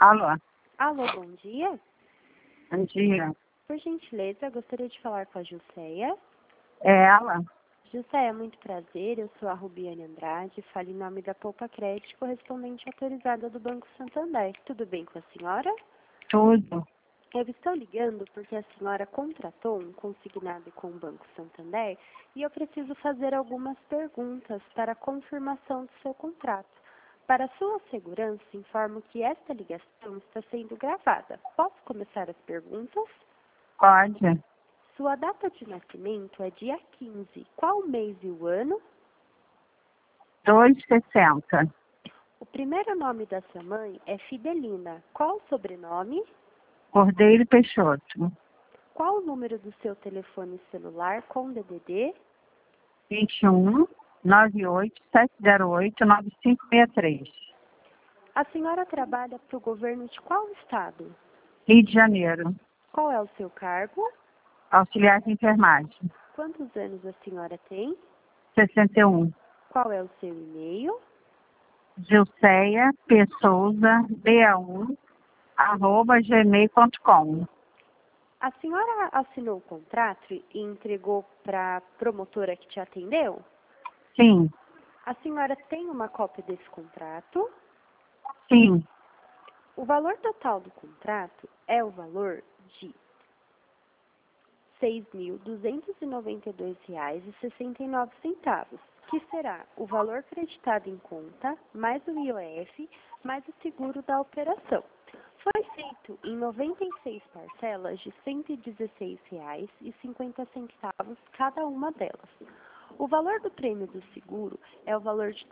Alô, Alô, bom dia. bom dia. Por gentileza, gostaria de falar com a Jusceia. É ela? Jusceia, muito prazer. Eu sou a Rubiane Andrade. Falo em nome da Poupa Crédito, correspondente autorizada do Banco Santander. Tudo bem com a senhora? Tudo. Eu estou ligando porque a senhora contratou um consignado com o Banco Santander e eu preciso fazer algumas perguntas para a confirmação do seu contrato. Para sua segurança, informo que esta ligação está sendo gravada. Posso começar as perguntas? Pode. Sua data de nascimento é dia 15. Qual o mês e o ano? 2,60. O primeiro nome da sua mãe é Fidelina. Qual o sobrenome? Cordeiro Peixoto. Qual o número do seu telefone celular com DDD? 21 98 708 9563. A senhora trabalha para o governo de qual estado? Rio de Janeiro. Qual é o seu cargo? Auxiliar de enfermagem. Quantos anos a senhora tem? 61. Qual é o seu e-mail? Gilceia P. Souza, BA1, @gmail.com. A senhora assinou o contrato e entregou para a promotora que te atendeu? Sim, A senhora tem uma cópia desse contrato? sim. O valor total do contrato é o valor de R$ 6.292,69, que será o valor creditado em conta, mais o IOF, mais o seguro da operação. Foi feito em 96 parcelas de R$ 116,50 cada uma delas. O valor do prêmio do seguro é o valor de R$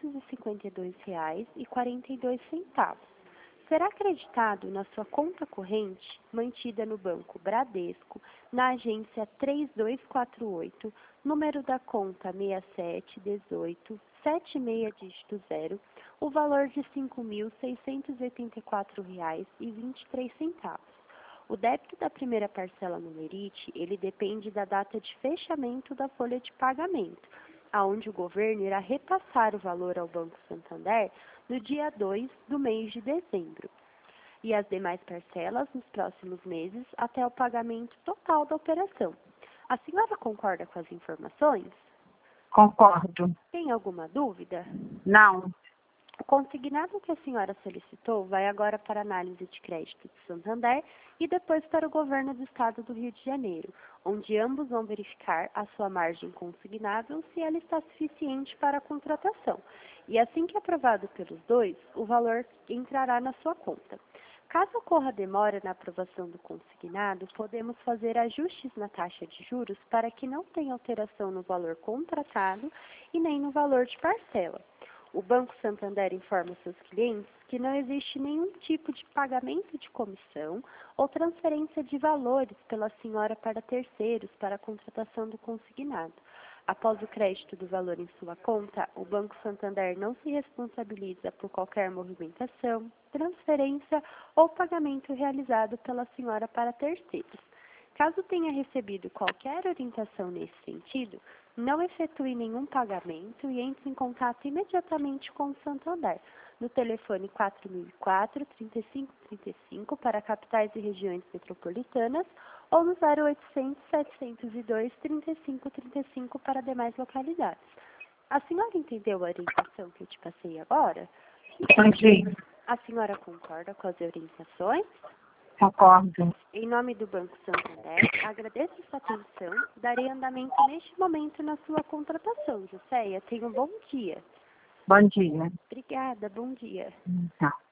352,42. Será acreditado na sua conta corrente, mantida no Banco Bradesco, na agência 3248, número da conta 6718 76 dígito 0, o valor de R$ 5.684,23. O débito da primeira parcela no Merite, ele depende da data de fechamento da folha de pagamento, aonde o governo irá repassar o valor ao Banco Santander no dia 2 do mês de dezembro, e as demais parcelas nos próximos meses até o pagamento total da operação. A senhora concorda com as informações? Concordo. Tem alguma dúvida? Não. O consignado que a senhora solicitou vai agora para a análise de crédito de Santander e depois para o governo do estado do Rio de Janeiro, onde ambos vão verificar a sua margem consignável se ela está suficiente para a contratação. E assim que aprovado pelos dois, o valor entrará na sua conta. Caso ocorra demora na aprovação do consignado, podemos fazer ajustes na taxa de juros para que não tenha alteração no valor contratado e nem no valor de parcela. O Banco Santander informa seus clientes que não existe nenhum tipo de pagamento de comissão ou transferência de valores pela senhora para terceiros para a contratação do consignado. Após o crédito do valor em sua conta, o Banco Santander não se responsabiliza por qualquer movimentação, transferência ou pagamento realizado pela senhora para terceiros. Caso tenha recebido qualquer orientação nesse sentido, não efetue nenhum pagamento e entre em contato imediatamente com o Santander, no telefone 4004-3535 para capitais e regiões metropolitanas ou no 0800-702-3535 para demais localidades. A senhora entendeu a orientação que eu te passei agora? Entendi. A senhora concorda com as orientações? Concordo. Em nome do Banco Santander, agradeço sua atenção. Darei andamento neste momento na sua contratação. Jusceia, tenha um bom dia. Bom dia. Obrigada, bom dia. Tá.